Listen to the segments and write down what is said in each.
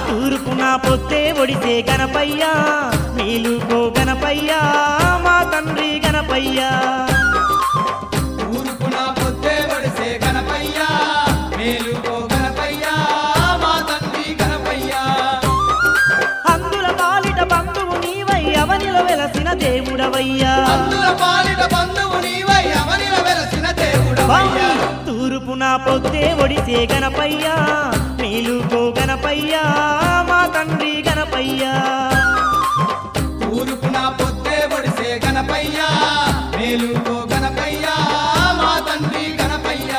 తూర్పున పొద్దే ఒడిసే గణపయ్యా మేలుకో గణపయ్యా మా తండ్రి గణపయ్యా తూర్పున పొద్దే ఒడిసే గణపయ్యా మేలుకో గణపయ్యా మా తండ్రి గణపయ్యా అందుల పాలిట బంధువు నీవై అవనిలో వెలసిన దేవుడవయ్యా అందుల పాలిట బంధువు నీవై అవనిలో వెలసిన దేవుడవయ్యా తూర్పున పొద్దే ఒడిసే గణపయ్యా మేలుకో గణపయ్యా మా తండ్రి గణపయ్యా తూర్పున పొద్దే ఒడిసే గణపయ్యా మేలుకో గణపయ్యా మా తండ్రి గణపయ్యా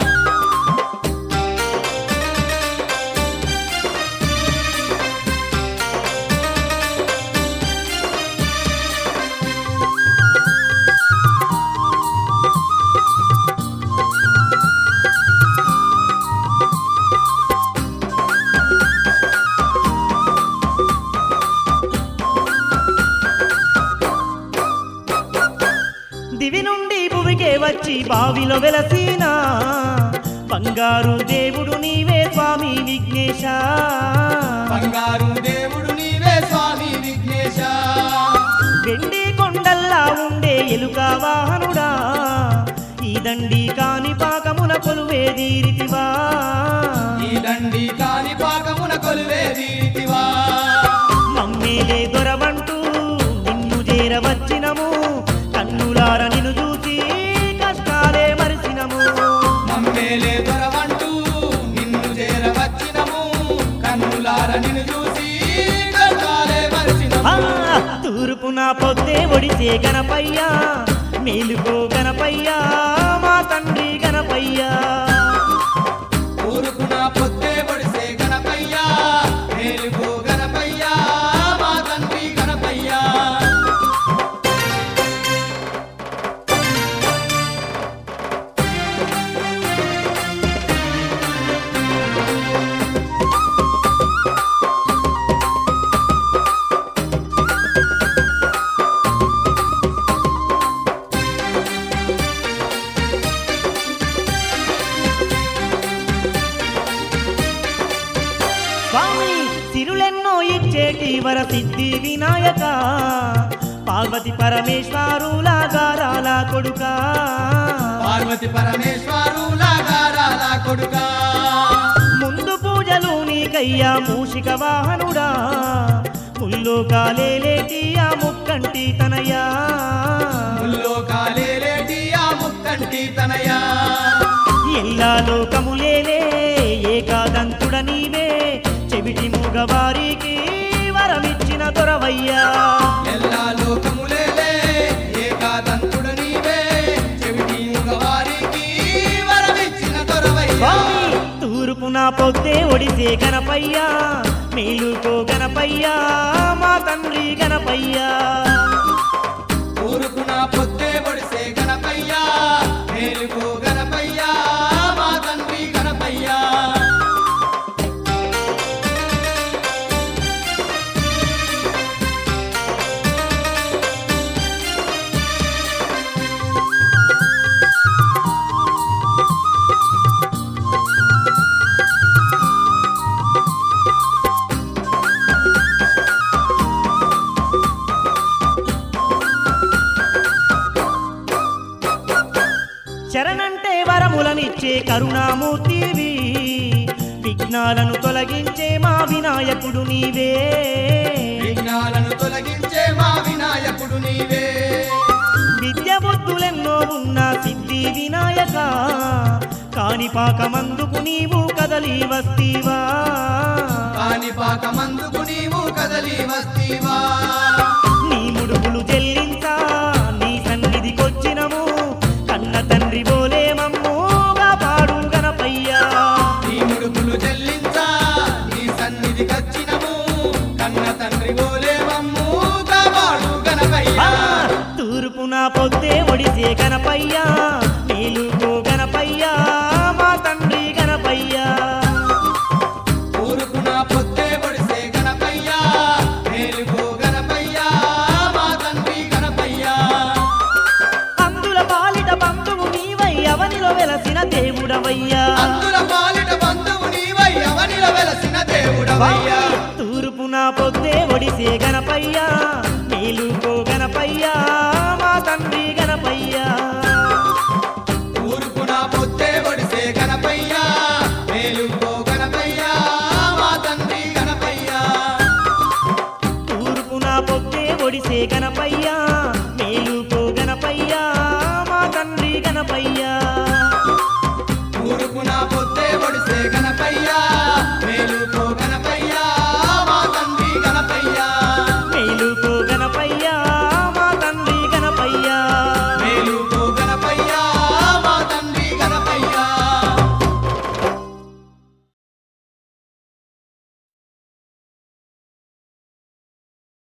దివి నుండి భువికే వచ్చి బావిలో వెలసీనా బంగారు దేవుడు నీవే స్వామి విఘ్నేశ బంగారు దేవుడు నీవే స్వామి విఘ్నేశ వెండి కొండల్లా ఉండే ఎలుక వాహనుడా ఈ దండి కాని పాకమున కొలువేదీరితివా ఈ దండి కాని పాకమున కొలువేదీరితివా మమ్మేలే దొరవంటూ నిన్ను చేరవచ్చినము కన్నులార నిన్ను చూసి కష్టాలే మరిచినము మమ్మేలే దొరవంటూ నిన్ను చేరవచ్చినము కన్నులార నిన్ను చూసి కష్టాలే మరిచినము తూర్పున పొద్దే ఒడిసే గణపయ్యా మేలుకో గణపయ్యా మా తండ్రి గణపయ్యా తూర్పున పొద్దే ఒడిసే గణపయ్యా మేలుకో గణపయ్యా మా తండ్రి గణపయ్యా స్వామి సిరులెన్నో ఇచ్చేటి వరసిద్ధి వినాయక పార్వతి పరమేశ్వరుల గారాల కొడుకా పార్వతి పరమేశ్వరుల గారాల కొడుకా ముందు పూజలు నీకయ్యా మూషిక వాహనుడా ముల్లోకాలేటి ఆ ముక్కంటి తనయా ముల్లోకాలేటి ఆ ముక్కంటి తనయా ఎల్లా లోకములేలే ఏకాదంతుడ నీవే చెవిటి మూగవారికి వరమిచ్చిన దొరవయ్యా ఎల్లా లోకములేలే ఏకాదంతుడు నీవే చెవిటి మగవారికి వరమిచ్చిన దొరవయ్యా తూర్పున పొద్దే ఒడిసే గణపయ్యా మేలుకో గణపయ్యా మా తండ్రి గణపయ్యా తూర్పున పొద్దే ఒడిసే గణపయ్యా మేలుకో గణపయ్యా మా తండ్రి గణపయ్యా శరణంటే వరములనిచ్చే కరుణామూర్తివి విఘ్నాలను తొలగించే మా వినాయకుడు నీవే విఘ్నాలను తొలగించే మా వినాయకుడు నీవే విద్య బుద్ధులెన్నో ఉన్న సిద్ధి వినాయక కాణిపాకమందుకు నీవు కదలి వస్తీవా కాణిపాకమందుకు నీవు కదలి వస్తీవా నీ ముడుపులు చెల్లించా నీ సన్నిధికొచ్చినము కన్న తండ్రి బోలే మమ్మూగా పాడు గణపయ్యా నీ ముడుపులు చెల్లించా నీ సన్నిధి కచ్చినము కన్న తండ్రి బోలే మమ్ము కాపాడు గణపయ్యా తూర్పున పొద్దే ఒడిసే గణపయ్యా మేలుకో గణపయ్యా మా తండ్రి గణపయ్యా తూర్పున పొద్దే ఒడిసే గణపయ్యా మేలుకో గణపయ్యా మా తండ్రి గణపయ్యా అందుల పాలిట బంధువు నీవై అవనిలో వెలసిన దేవుడవయ్యా అందుల పాలిట బంధువు నీవై అవనిలో వెలసిన దేవుడవయ్యా ఒడిసే గణపయ్యా